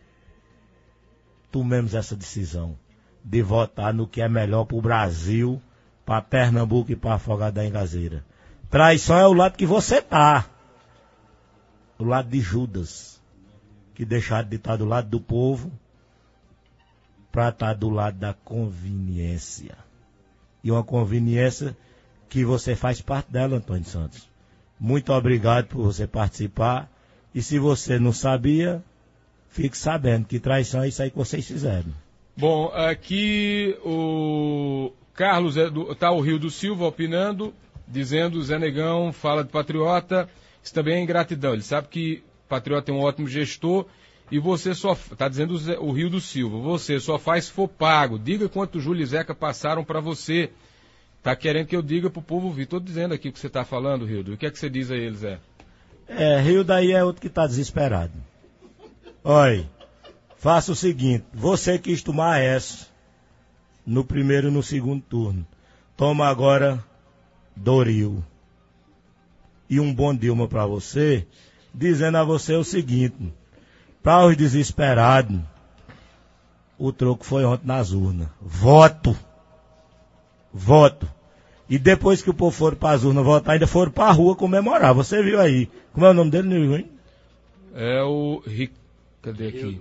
tomemos essa decisão de votar no que é melhor para o Brasil, para Pernambuco e para Afogado da Engazeira. Traição é o lado que você tá, o lado de Judas, que deixaram de estar do lado do povo para estar do lado da conveniência. E uma conveniência que você faz parte dela, Antônio Santos. Muito obrigado por você participar. E se você não sabia, fique sabendo que traição é isso aí que vocês fizeram. Bom, aqui o Carlos, está o Rio do Silva opinando, dizendo, Zé Negão fala de patriota, isso também é ingratidão. Ele sabe que patriota é um ótimo gestor e você só, está dizendo o Rio do Silva, você só faz se for pago. Diga quanto Júlio e Zeca passaram para você. Está querendo que eu diga para o povo ouvir. Estou dizendo aqui o que você está falando, Rildo. O que é que você diz a eles, Zé? É, Rio daí é outro que está desesperado. Olha, faça o seguinte, você quis tomar essa no primeiro e no segundo turno. Toma agora Doril. E um bom Dilma para você, dizendo a você o seguinte, para os desesperados, o troco foi ontem nas urnas. Voto. Voto. E depois que o povo for para as urnas votar, ainda foram para a rua comemorar. Você viu aí. Como é o nome dele, Nilson? É o... Cadê aqui?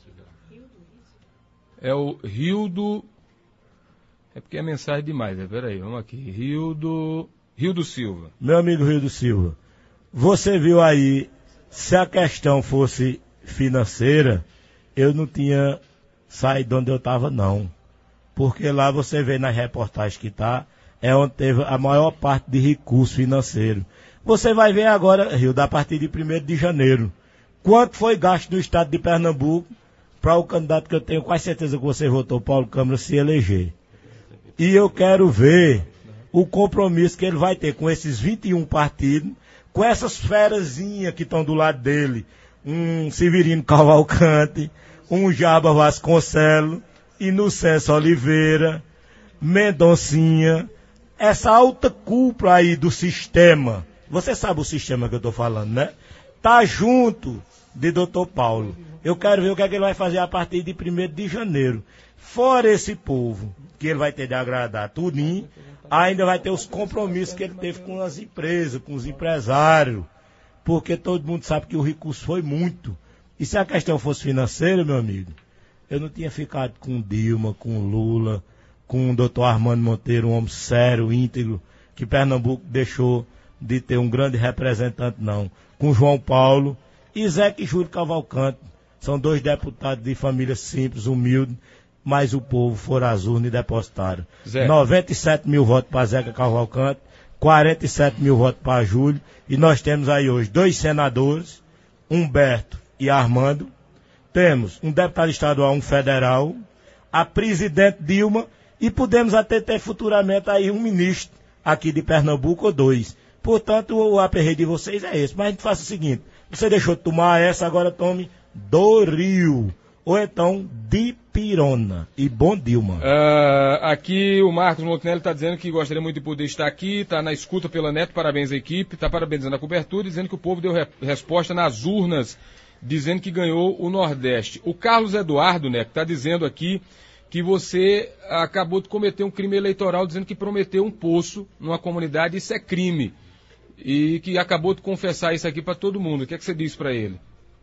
É o Rildo... É porque é mensagem demais, né? Peraí, vamos aqui. Rildo... Rildo Silva. Meu amigo Rildo Silva, você viu aí, se a questão fosse financeira, eu não tinha saído de onde eu estava, não. Porque lá você vê nas reportagens que está, é onde teve a maior parte de recurso financeiro. Você vai ver agora, Rio, a partir de primeiro de janeiro, quanto foi gasto no estado de Pernambuco para o candidato que eu tenho quase certeza que você votou, Paulo Câmara, se eleger. E eu quero ver o compromisso que ele vai ter com esses vinte e um partidos, com essas ferazinhas que estão do lado dele, um Severino Cavalcante, um Jaba Vasconcelos, Inocêncio Oliveira, Mendoncinha, essa alta cúpula aí do sistema, você sabe o sistema que eu estou falando, né? Tá junto de doutor Paulo. Eu quero ver o que é que ele vai fazer a partir de primeiro de janeiro. Fora esse povo, que ele vai ter de agradar tudinho, ainda vai ter os compromissos que ele teve com as empresas, com os empresários, porque todo mundo sabe que o recurso foi muito. E se a questão fosse financeira, meu amigo, eu não tinha ficado com Dilma, com Lula, com o doutor Armando Monteiro, um homem sério, íntegro, que Pernambuco deixou de ter um grande representante, não. Com João Paulo e Zeca e Júlio Cavalcante. São dois deputados de família simples, humilde, mas o povo foram às urnas e depositaram. Zé. noventa e sete mil votos para Zeca Cavalcante, quarenta e sete mil votos para Júlio, e nós temos aí hoje dois senadores, Humberto e Armando, temos um deputado estadual, um federal, a presidente Dilma, e podemos até ter futuramente aí um ministro aqui de Pernambuco ou dois. Portanto, o aperreio de vocês é esse. Mas a gente faça o seguinte, você deixou de tomar essa, agora tome Doril, ou então Dipirona, e bom Dilma. Uh, aqui o Marcos Montenegro está dizendo que gostaria muito de poder estar aqui, está na escuta pela Neto, parabéns à equipe, está parabenizando a cobertura, dizendo que o povo deu re resposta nas urnas, dizendo que ganhou o Nordeste. O Carlos Eduardo, né, que está dizendo aqui que você acabou de cometer um crime eleitoral, dizendo que prometeu um poço numa comunidade, isso é crime. E que acabou de confessar isso aqui para todo mundo. O que é que você diz para ele?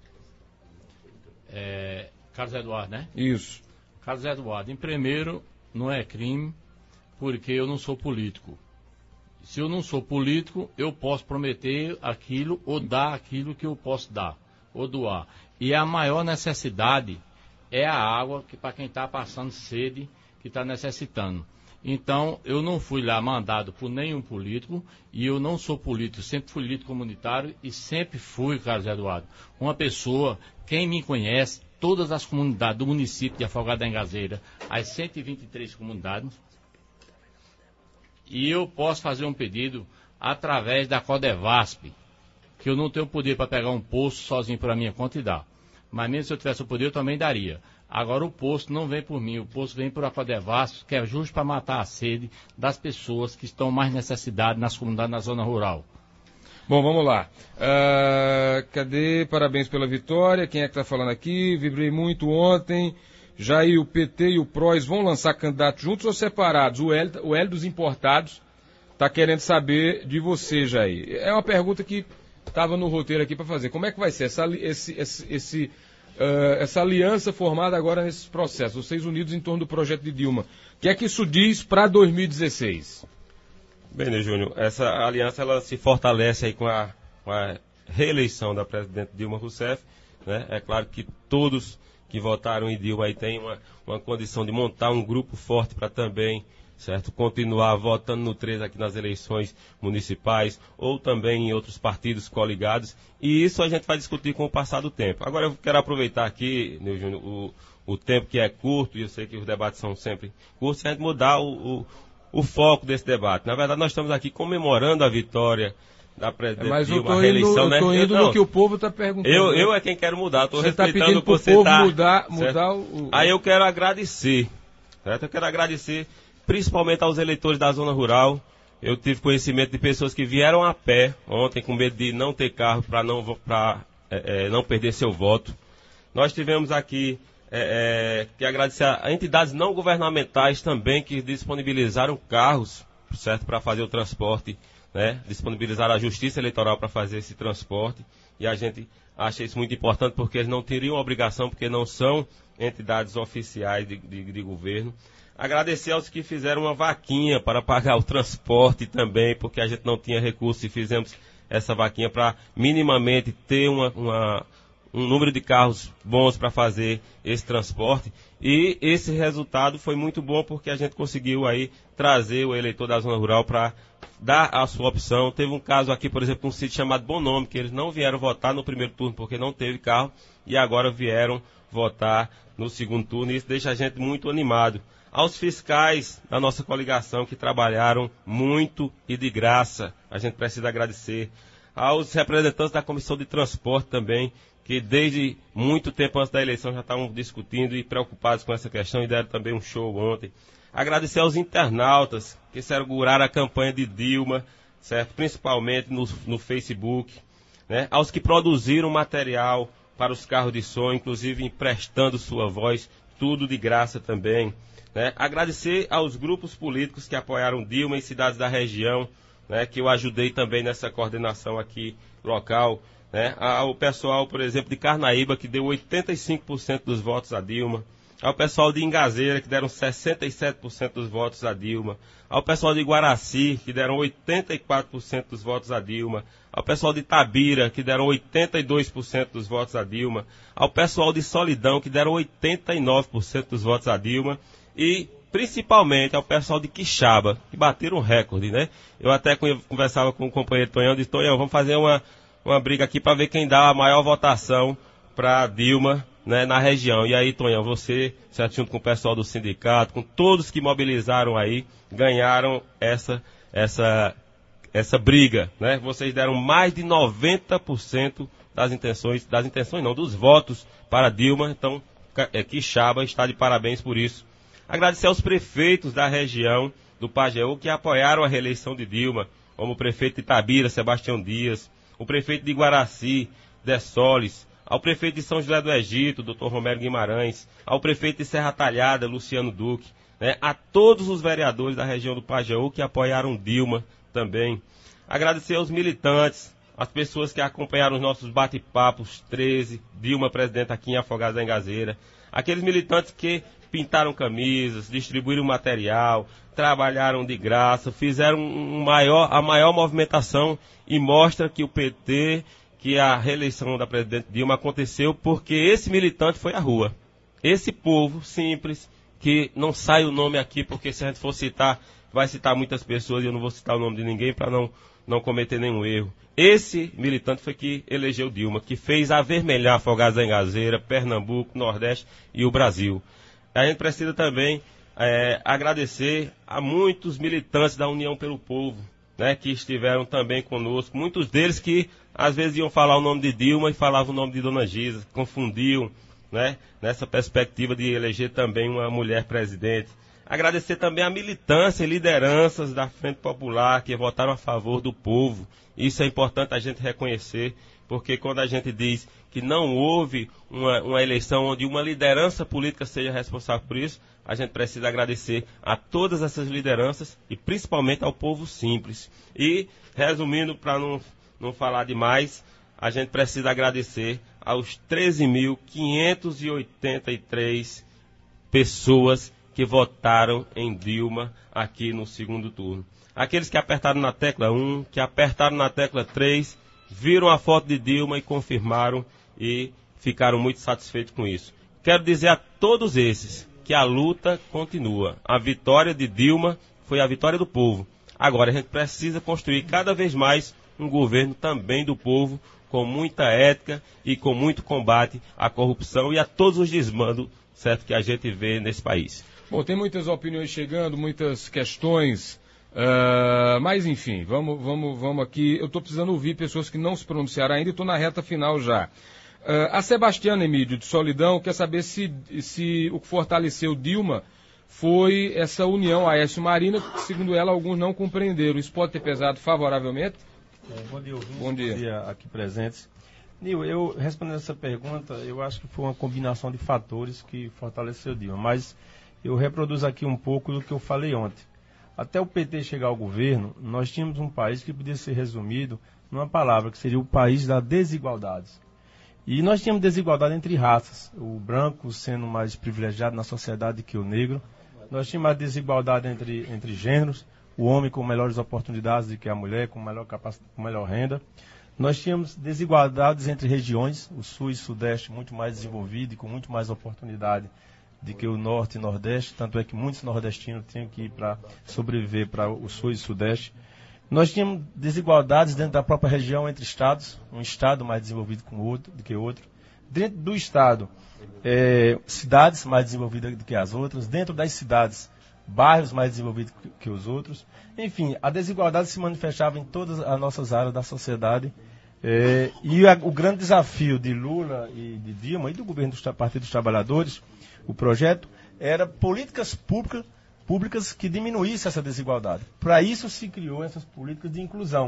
É, Carlos Eduardo, né? Isso. Carlos Eduardo, em primeiro, não é crime, porque eu não sou político. Se eu não sou político, eu posso prometer aquilo ou dar aquilo que eu posso dar, ou doar. E a maior necessidade é a água, que para quem está passando sede, que está necessitando. Então, eu não fui lá mandado por nenhum político, e eu não sou político, sempre fui líder comunitário e sempre fui, Carlos Eduardo, uma pessoa, quem me conhece, todas as comunidades do município de Afogado da Engazeira, as cento e vinte e três comunidades, e eu posso fazer um pedido através da Codevasp, que eu não tenho poder para pegar um poço sozinho para minha conta e dar. Mas mesmo se eu tivesse o poder, eu também daria. Agora o poço não vem por mim, o poço vem por a Codevasp, que é justo para matar a sede das pessoas que estão mais necessitadas nas comunidades, na zona rural. Bom, vamos lá. Uh, cadê? Parabéns pela vitória. Quem é que está falando aqui? Vibrei muito ontem. Jair, o P T e o P R O S vão lançar candidatos juntos ou separados? O L, o L dos importados está querendo saber de você, Jair. É uma pergunta que estava no roteiro aqui para fazer. Como é que vai ser essa, esse, esse, esse, uh, essa aliança formada agora nesses processos? Vocês unidos em torno do projeto de Dilma. O que é que isso diz para dois mil e dezesseis? Bem, né, Júnior, essa aliança ela se fortalece aí com a, com a reeleição da presidente Dilma Rousseff, né? É claro que todos que votaram em Dilma aí têm uma, uma condição de montar um grupo forte para também, certo, continuar votando no três aqui nas eleições municipais ou também em outros partidos coligados, e isso a gente vai discutir com o passar do tempo. Agora eu quero aproveitar aqui, né, Júnior, o, o tempo que é curto, e eu sei que os debates são sempre curtos, e a gente mudar o, o o foco desse debate. Na verdade, nós estamos aqui comemorando a vitória da presidente Mas eu Dilma, a estou reeleição, indo, né? eu tô indo eu, no que o povo está perguntando. Eu, eu é quem quero mudar, estou respeitando tá pedindo o que você povo está... mudar, mudar o... Aí eu quero agradecer, certo? Eu quero agradecer principalmente aos eleitores da zona rural. Eu tive conhecimento de pessoas que vieram a pé ontem com medo de não ter carro para não, pra, é, é, não perder seu voto. Nós tivemos aqui... É, é, que agradecer a entidades não governamentais também que disponibilizaram carros, certo, para fazer o transporte, né? Disponibilizaram a Justiça Eleitoral para fazer esse transporte, e a gente acha isso muito importante porque eles não teriam obrigação, porque não são entidades oficiais de, de, de governo. Agradecer aos que fizeram uma vaquinha para pagar o transporte também, porque a gente não tinha recursos e fizemos essa vaquinha para minimamente ter uma... uma um número de carros bons para fazer esse transporte, e esse resultado foi muito bom porque a gente conseguiu aí trazer o eleitor da zona rural para dar a sua opção. Teve um caso aqui, por exemplo, um sítio chamado Bom Nome, que eles não vieram votar no primeiro turno porque não teve carro, e agora vieram votar no segundo turno, e isso deixa a gente muito animado. Aos fiscais da nossa coligação que trabalharam muito e de graça, a gente precisa agradecer. Aos representantes da Comissão de Transporte também, que desde muito tempo antes da eleição já estavam discutindo e preocupados com essa questão, e deram também um show ontem. Agradecer aos internautas que seguraram a campanha de Dilma, certo? Principalmente no, no Facebook, né? Aos que produziram material para os carros de som, inclusive emprestando sua voz, tudo de graça também, né? Agradecer aos grupos políticos que apoiaram Dilma em cidades da região, né? Que eu ajudei também nessa coordenação aqui local. Né, ao pessoal, por exemplo, de Carnaíba, que deu oitenta e cinco por cento dos votos a Dilma, ao pessoal de Ingazeira, que deram sessenta e sete por cento dos votos a Dilma, ao pessoal de Guaraci, que deram oitenta e quatro por cento dos votos a Dilma, ao pessoal de Itabira, que deram oitenta e dois por cento dos votos a Dilma, ao pessoal de Solidão, que deram oitenta e nove por cento dos votos a Dilma, e principalmente ao pessoal de Quixaba, que bateram um recorde, né? Eu até conversava com o companheiro Tonhão, disse, Tonhão, vamos fazer uma... uma briga aqui para ver quem dá a maior votação para Dilma, né, na região. E aí, Tonhão, você, certo, junto com o pessoal do sindicato, com todos que mobilizaram aí, ganharam essa, essa, essa briga, né? Vocês deram mais de noventa por cento das intenções, das intenções não, dos votos para Dilma. Então, é, Quixaba está de parabéns por isso. Agradecer aos prefeitos da região do Pajeú que apoiaram a reeleição de Dilma, como o prefeito de Itabira, Sebastião Dias, o prefeito de Guaraci, Dessoles, ao prefeito de São José do Egito, doutor Romero Guimarães, ao prefeito de Serra Talhada, Luciano Duque, né, a todos os vereadores da região do Pajeú que apoiaram Dilma também. Agradecer aos militantes, as pessoas que acompanharam os nossos bate-papos treze, Dilma presidente aqui em Afogados da Engazeira, aqueles militantes que pintaram camisas, distribuíram material, trabalharam de graça, fizeram um maior, a maior movimentação, e mostra que o P T, que a reeleição da presidente Dilma aconteceu porque esse militante foi à rua. Esse povo simples, que não sai o nome aqui, porque se a gente for citar, vai citar muitas pessoas e eu não vou citar o nome de ninguém para não, não cometer nenhum erro. Esse militante foi que elegeu Dilma, que fez avermelhar Afogados da Engazeira, Pernambuco, Nordeste e o Brasil. A gente precisa também é, agradecer a muitos militantes da União pelo Povo, né, que estiveram também conosco. Muitos deles que às vezes iam falar o nome de Dilma e falavam o nome de Dona Gisa, confundiam, né, nessa perspectiva de eleger também uma mulher presidente. Agradecer também a militância e lideranças da Frente Popular que votaram a favor do povo. Isso é importante a gente reconhecer, porque quando a gente diz que não houve uma, uma eleição onde uma liderança política seja responsável por isso, a gente precisa agradecer a todas essas lideranças e principalmente ao povo simples. E, resumindo, para não, não falar demais, a gente precisa agradecer aos treze mil quinhentos e oitenta e três pessoas que votaram em Dilma aqui no segundo turno. Aqueles que apertaram na tecla um, que apertaram na tecla três, viram a foto de Dilma e confirmaram e ficaram muito satisfeitos com isso. Quero dizer a todos esses que a luta continua. A vitória de Dilma foi a vitória do povo. Agora a gente precisa construir cada vez mais um governo também do povo, com muita ética e com muito combate à corrupção e a todos os desmandos, certo, que a gente vê nesse país. Bom, tem muitas opiniões chegando, muitas questões, uh, mas enfim, vamos, vamos, vamos aqui. Eu estou precisando ouvir pessoas que não se pronunciaram ainda e estou na reta final já. Uh, a Sebastiana Emílio, de Solidão, quer saber se, se o que fortaleceu Dilma foi essa união Aécio Marina, que, segundo ela, alguns não compreenderam. Isso pode ter pesado favoravelmente? É, bom dia, ouvintes. Bom dia. Bom dia aqui presentes. Nil, eu respondendo essa pergunta, eu acho que foi uma combinação de fatores que fortaleceu Dilma, mas eu reproduzo aqui um pouco do que eu falei ontem. Até o P T chegar ao governo, nós tínhamos um país que podia ser resumido numa palavra, que seria o país das desigualdades. E nós tínhamos desigualdade entre raças, o branco sendo mais privilegiado na sociedade que o negro. Nós tínhamos a desigualdade entre, entre gêneros, o homem com melhores oportunidades do que a mulher, com melhor capacidade, com melhor renda. Nós tínhamos desigualdades entre regiões, o sul e o sudeste muito mais desenvolvido e com muito mais oportunidade do que o norte e nordeste, tanto é que muitos nordestinos tinham que ir para sobreviver para o sul e o sudeste. Nós tínhamos desigualdades dentro da própria região entre estados, um estado mais desenvolvido com outro, do que outro. Dentro do estado, é, cidades mais desenvolvidas do que as outras. Dentro das cidades, bairros mais desenvolvidos que, que os outros. Enfim, a desigualdade se manifestava em todas as nossas áreas da sociedade. É, e a, o grande desafio de Lula e de Dilma e do governo do Partido dos Trabalhadores, o projeto, era políticas públicas, públicas que diminuíssem essa desigualdade. Para isso se criou essas políticas de inclusão.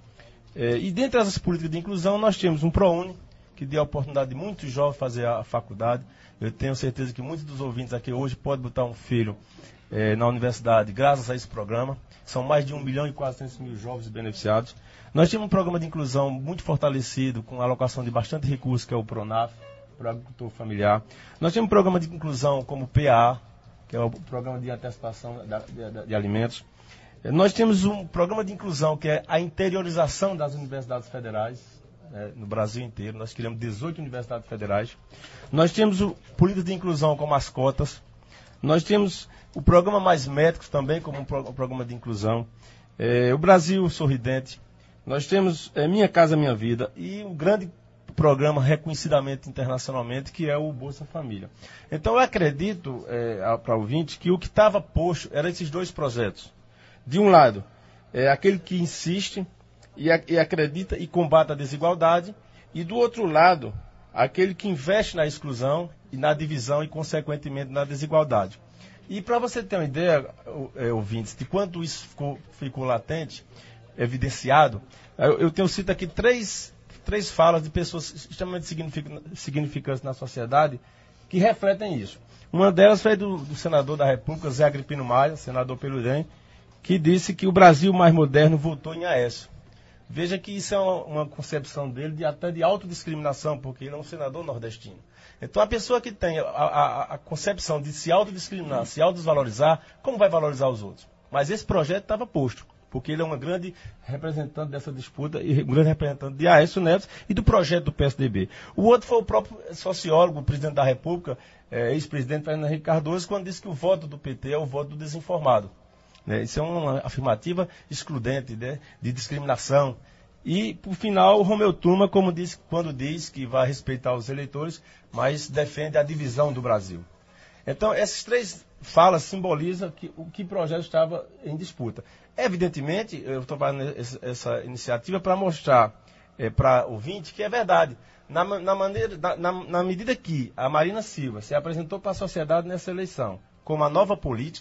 É, e dentre essas políticas de inclusão, nós temos um ProUni, que deu a oportunidade de muitos jovens fazer a, a faculdade. Eu tenho certeza que muitos dos ouvintes aqui hoje podem botar um filho é, na universidade graças a esse programa. São mais de um milhão e quatrocentos mil jovens beneficiados. Nós tínhamos um programa de inclusão muito fortalecido, com alocação de bastante recursos, que é o PRONAF, para o agricultor familiar. Nós temos um programa de inclusão como o P A A, que é o programa de antecipação de, de, de alimentos. Nós temos um programa de inclusão, que é a interiorização das universidades federais, né, no Brasil inteiro. Nós criamos dezoito universidades federais. Nós temos o política de inclusão como as cotas. Nós temos o programa Mais Médicos também como um, pro, um programa de inclusão. É, o Brasil Sorridente. Nós temos é, Minha Casa Minha Vida e o grande programa reconhecidamente internacionalmente, que é o Bolsa Família. Então eu acredito, é, para o ouvinte, que o que estava posto eram esses dois projetos. De um lado, é aquele que insiste e, a, e acredita e combate a desigualdade, e do outro lado, aquele que investe na exclusão e na divisão e, consequentemente, na desigualdade. E para você ter uma ideia, é, ouvintes, de quanto isso ficou, ficou latente, evidenciado, eu, eu tenho cito aqui três três falas de pessoas extremamente significantes na sociedade que refletem isso. Uma delas foi do, do senador da República, Zé Agripino Maia, senador pelo I D E M, que disse que o Brasil mais moderno votou em Aécio. Veja que isso é uma, uma concepção dele de, até de autodiscriminação, porque ele é um senador nordestino. Então a pessoa que tem a, a, a concepção de se autodiscriminar, se autodesvalorizar, como vai valorizar os outros? Mas esse projeto estava posto, porque ele é um grande representante dessa disputa e um grande representante de Aécio Neves e do projeto do P S D B. O outro foi o próprio sociólogo, o presidente da República, é, ex-presidente Fernando Henrique Cardoso, quando disse que o voto do P T é o voto do desinformado. Né? Isso é uma afirmativa excludente, né, de discriminação. E, por final, o Romeu Tuma, como disse, quando diz que vai respeitar os eleitores, mas defende a divisão do Brasil. Então, essas três falas simbolizam que, o que projeto estava em disputa. Evidentemente, eu estou fazendo essa iniciativa para mostrar é, para o ouvinte que é verdade. Na, na, maneira, na, na, na medida que a Marina Silva se apresentou para a sociedade nessa eleição como a nova política,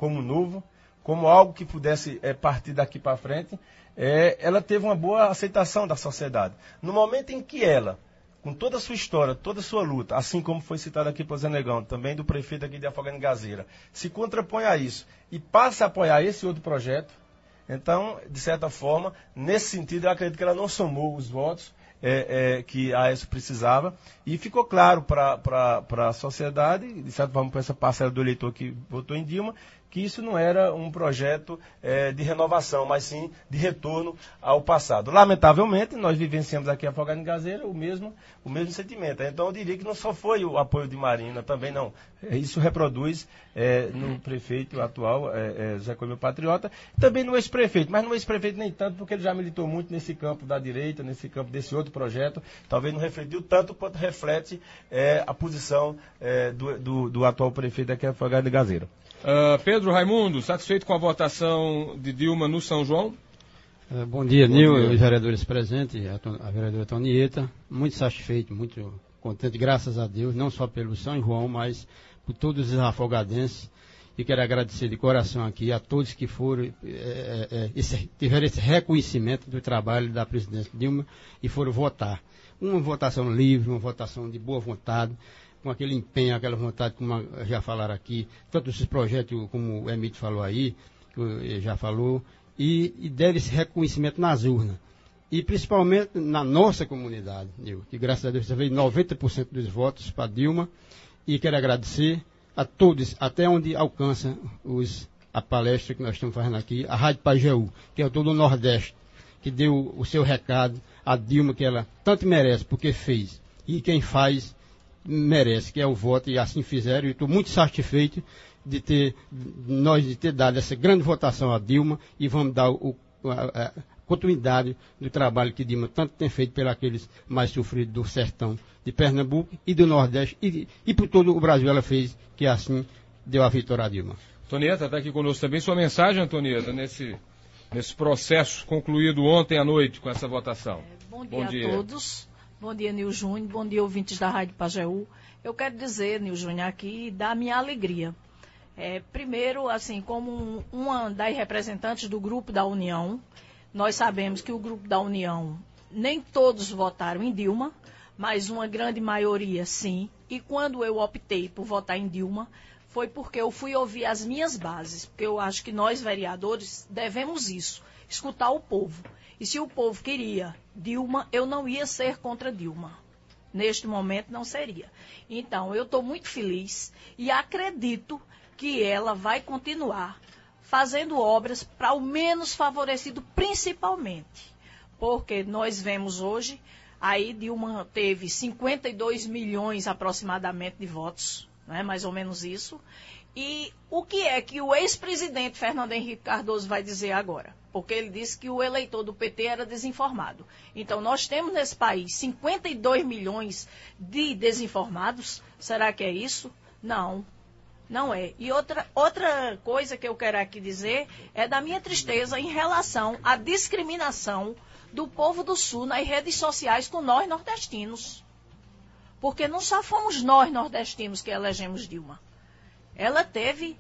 como novo, como algo que pudesse é, partir daqui para frente, é, ela teve uma boa aceitação da sociedade. No momento em que ela, com toda a sua história, toda a sua luta, assim como foi citado aqui por Zé Negão, também do prefeito aqui de Afogados de Gazeira, se contrapõe a isso e passa a apoiar esse outro projeto, então, de certa forma, nesse sentido, eu acredito que ela não somou os votos é, é, que a Aécio precisava, e ficou claro para a sociedade, de certa forma, para essa parcela do eleitor que votou em Dilma, que isso não era um projeto é, de renovação, mas sim de retorno ao passado. Lamentavelmente, nós vivenciamos aqui em Afogados de Gazeira o mesmo, o mesmo sentimento. Então, eu diria que não só foi o apoio de Marina, também não. Isso reproduz é, no prefeito atual, é, é, José Coelho Patriota, também no ex-prefeito, mas no ex-prefeito nem tanto, porque ele já militou muito nesse campo da direita, nesse campo desse outro projeto, talvez não refletiu tanto quanto reflete é, a posição é, do, do, do atual prefeito aqui em Afogados de Gazeira. Uh, Pedro Raimundo, satisfeito com a votação de Dilma no São João? Uh, bom dia, Nil, os vereadores presentes, a, a vereadora Tonieta, muito satisfeito, muito contente, graças a Deus, não só pelo São João, mas por todos os afogadenses, e quero agradecer de coração aqui a todos que foram, é, é, esse, tiveram esse reconhecimento do trabalho da presidente Dilma e foram votar. Uma votação livre, uma votação de boa vontade, com aquele empenho, aquela vontade, como já falaram aqui, tanto esses projetos, como o Emílio falou aí, que já falou, e, e deve esse reconhecimento nas urnas. E principalmente na nossa comunidade, que graças a Deus já veio noventa por cento dos votos para Dilma, e quero agradecer a todos, até onde alcança os, a palestra que nós estamos fazendo aqui, a Rádio Pajeú, que é todo o Nordeste, que deu o seu recado a Dilma, que ela tanto merece, porque fez, e quem faz merece, que é o voto, e assim fizeram, e estou muito satisfeito de ter, nós de ter dado essa grande votação a Dilma, e vamos dar o, a, a continuidade do trabalho que Dilma tanto tem feito pelos aqueles mais sofridos do sertão de Pernambuco e do Nordeste, e, e por todo o Brasil ela fez, que assim deu a vitória a Dilma. Antonieta está aqui conosco também, sua mensagem, Antonieta, nesse, nesse processo concluído ontem à noite com essa votação. É, bom, dia bom dia a todos. Bom dia, Nil Júnior. Bom dia, ouvintes da Rádio Pajeú. Eu quero dizer, Nil Júnior, aqui da minha alegria. É, primeiro, assim, como uma das representantes do Grupo da União, nós sabemos que o Grupo da União, nem todos votaram em Dilma, mas uma grande maioria sim. E quando eu optei por votar em Dilma, foi porque eu fui ouvir as minhas bases. Porque eu acho que nós, vereadores, devemos isso, escutar o povo. E se o povo queria Dilma, eu não ia ser contra Dilma. Neste momento não seria. Então, eu estou muito feliz e acredito que ela vai continuar fazendo obras para o menos favorecido, principalmente. Porque nós vemos hoje, aí Dilma teve cinquenta e dois milhões aproximadamente de votos, né, mais ou menos isso. E o que é que o ex-presidente Fernando Henrique Cardoso vai dizer agora? Porque ele disse que o eleitor do P T era desinformado. Então, nós temos nesse país cinquenta e dois milhões de desinformados. Será que é isso? Não, não é. E outra, outra coisa que eu quero aqui dizer é da minha tristeza em relação à discriminação do povo do Sul nas redes sociais com nós nordestinos. Porque não só fomos nós nordestinos que elegemos Dilma. Ela teve,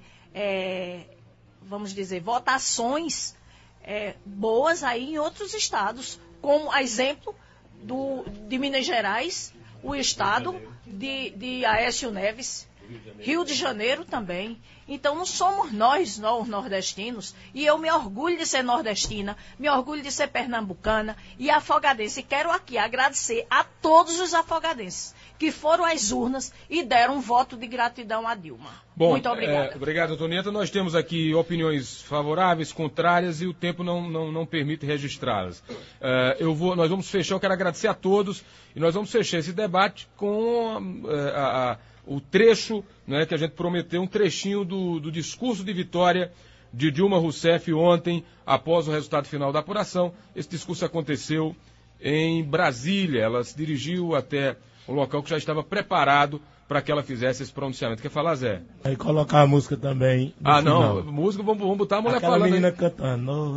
é, vamos dizer, votações é, boas aí em outros estados, como a exemplo do, de Minas Gerais, o estado de, de Aécio Neves, Rio de Janeiro também. Então não somos nós, nós nordestinos, e eu me orgulho de ser nordestina, me orgulho de ser pernambucana e afogadense. E quero aqui agradecer a todos os afogadenses que foram às urnas e deram um voto de gratidão a Dilma. Bom, muito obrigada. É, obrigado, Antonieta. Nós temos aqui opiniões favoráveis, contrárias, e o tempo não, não, não permite registrá-las. É, eu vou, nós vamos fechar, eu quero agradecer a todos, e nós vamos fechar esse debate com é, a, a, o trecho, né, que a gente prometeu, um trechinho do, do discurso de vitória de Dilma Rousseff ontem, após o resultado final da apuração. Esse discurso aconteceu em Brasília. Ela se dirigiu até o local que já estava preparado para que ela fizesse esse pronunciamento. Quer falar, Zé? Aí colocar a música também. Ah, final. não, música, vamos, vamos botar a mulher Aquela falando. menina aí. Cantando,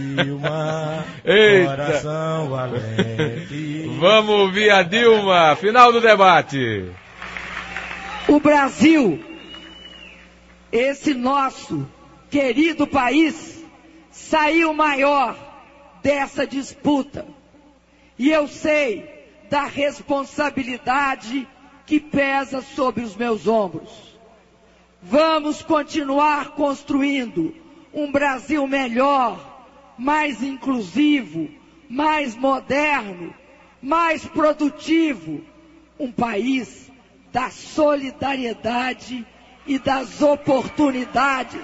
Dilma, Eita. coração valente. Vamos ouvir a Dilma, final do debate. O Brasil, esse nosso querido país saiu maior dessa disputa. E eu sei da responsabilidade que pesa sobre os meus ombros. Vamos continuar construindo um Brasil melhor, mais inclusivo, mais moderno, mais produtivo, um país da solidariedade e das oportunidades.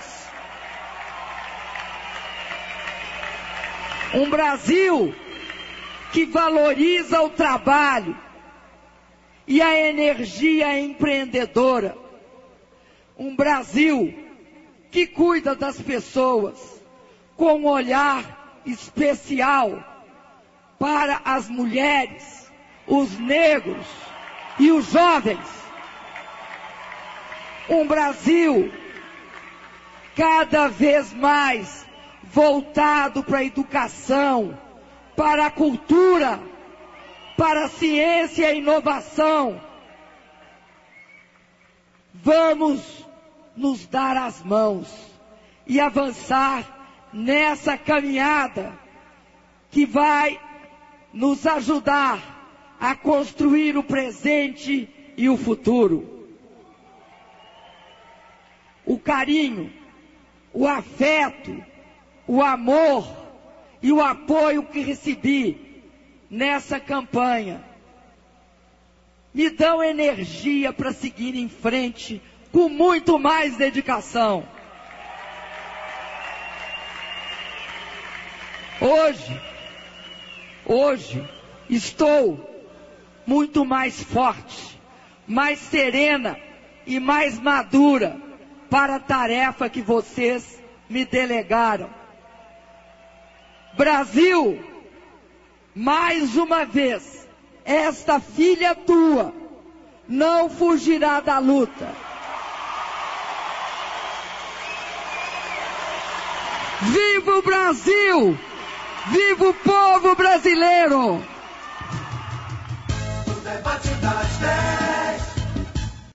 Um Brasil que valoriza o trabalho e a energia empreendedora. Um Brasil que cuida das pessoas com um olhar especial para as mulheres, os negros e os jovens. Um Brasil cada vez mais voltado para a educação, para a cultura, para a ciência e inovação. Vamos nos dar as mãos e avançar nessa caminhada que vai nos ajudar a construir o presente e o futuro. O carinho, o afeto, o amor e o apoio que recebi nessa campanha me dão energia para seguir em frente com muito mais dedicação. Hoje, hoje estou muito mais forte, mais serena e mais madura para a tarefa que vocês me delegaram. Brasil, mais uma vez, esta filha tua não fugirá da luta. Viva o Brasil! Viva o povo brasileiro! O debate das dez.